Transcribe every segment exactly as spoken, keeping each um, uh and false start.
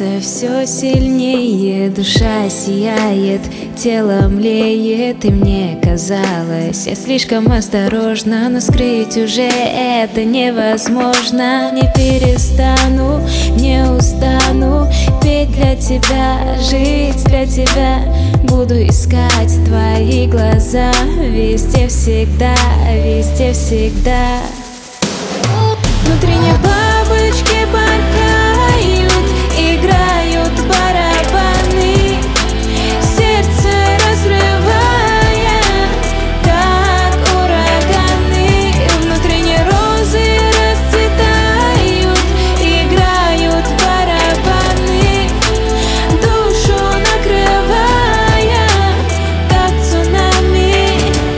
Сердце все сильнее, душа сияет, тело млеет. И мне казалось, я слишком осторожна, но скрыть уже это невозможно. Не перестану, не устану петь для тебя, жить для тебя. Буду искать твои глаза везде, всегда, везде, всегда. Внутренние бабочки порхают, играют барабаны, сердце разрывая, как ураганы. Внутренние розы расцветают, играют барабаны, душу накрывая, как цунами.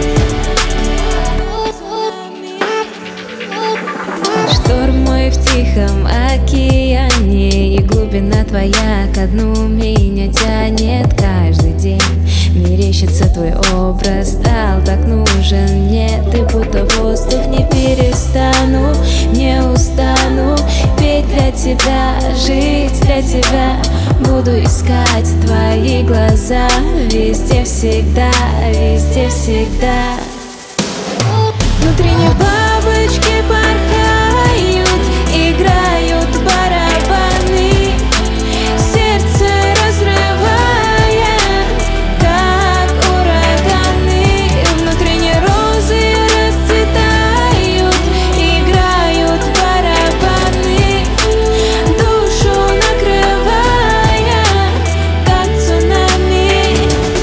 Шторм мой в тихом океане, и глубина твоя ко дну меня тянет. Каждый день мерещится твой образ, стал так нужен мне. Ты будто воздух, не перестану, не устану петь для тебя, жить для тебя. Буду искать твои глаза везде, всегда, везде, всегда. Внутренние бабочки порхают, играют барабаны, сердце разрывая, как ураганы. Внутренние розы расцветают, играют барабаны, душу накрывая, как цунами.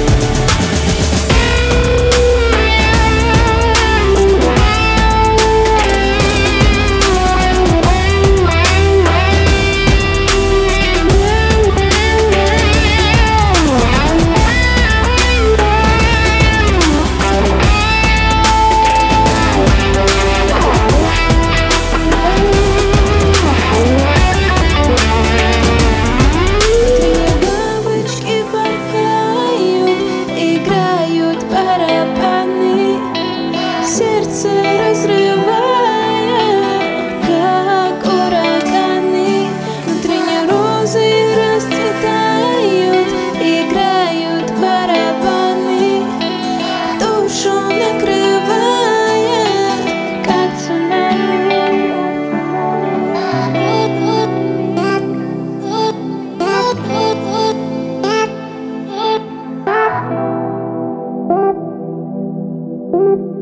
Сердце разрывая, как ураганы. Внутренние розы расцветают, играют барабаны, душу накрывая, как цунами. Thank you.